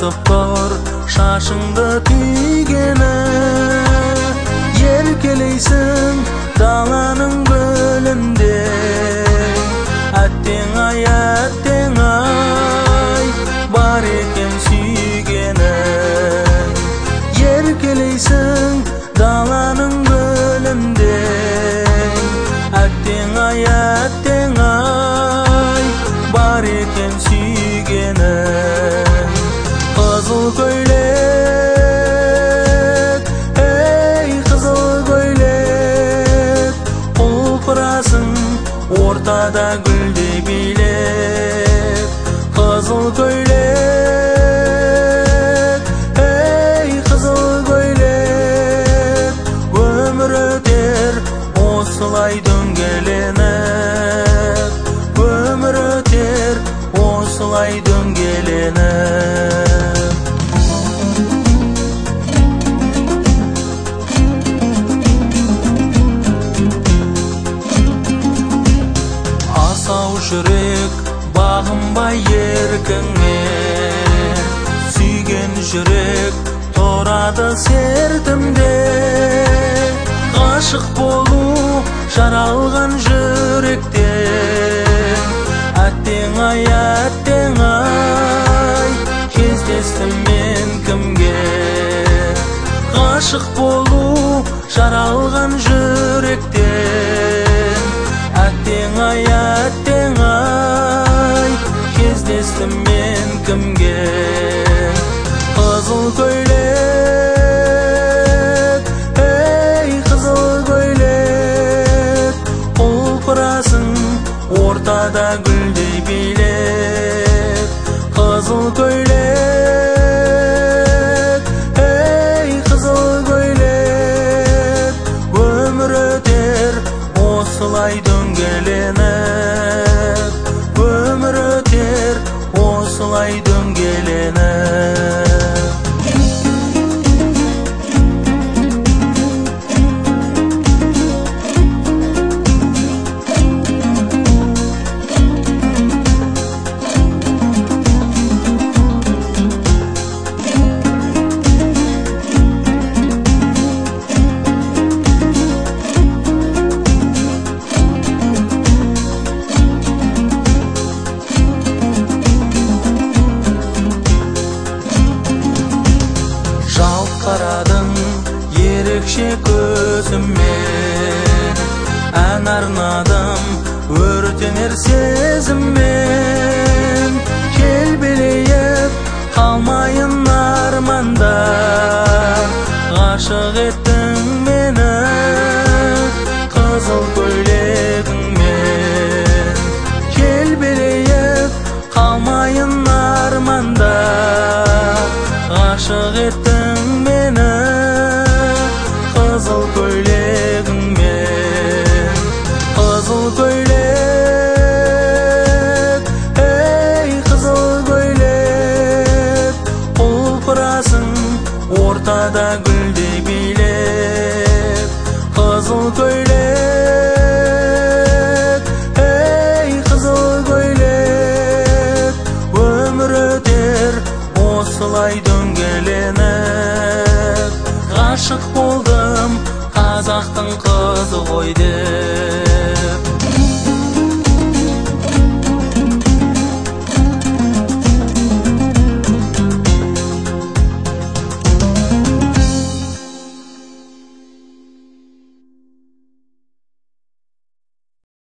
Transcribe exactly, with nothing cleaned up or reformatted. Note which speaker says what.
Speaker 1: басып тұр шашыңды түйгені, еркелейсің даланың гүлінде. Әттең ай, әттең ай, бар екен сүйгенің. Еркелейсің даланың гүлінде. Әттең ай, әттең ай, бар екен сүйгенің. Қызыл көйлек, ей қызыл көйлек, құлпырасың ортада гүлдей билеп. Қызыл көйлек, ей қызыл көйлек, өмір өтер осылай дөңгеленіп. Өмір өтер осылай дөңгеленіп. Асау жүрек бағынбай еркіңе, сүйген жүрек тұрады сертімде. Ғашық болу жаралған жүректе. Әттең ай, әттең ай, кездестім мен кімге. Ғашық болу жаралған жүректе. Әттең ай, әттең ай, кездестім мен кімге. Қызыл көйлек, ей қызыл көйлек, құлпырасың ортада гүлдей билеп. Қызыл көйлек, ей қызыл көйлек, өмір өтер осылай дөңгеленіп. Өмір өтер осылай дөңгеленіп. Қарадың ерекше көзіммен, ән арнадым өртенер сезіммен. Келбелейіп қалмайын арманда, ғашық еттің мені қызыл көйлегіңмен. Келбелейіп қалмайын арманда, ғашық еттің мені қызыл көйлегіңмен. Қызыл көйлек, ей қызыл көйлек, құлпырасың ортада гүлдей билеп. Қызыл көйлек, ей қызыл көйлек, өмір өтер осылай дөңгеленіп. Ғашық болдым қазақтың қызы ғой деп.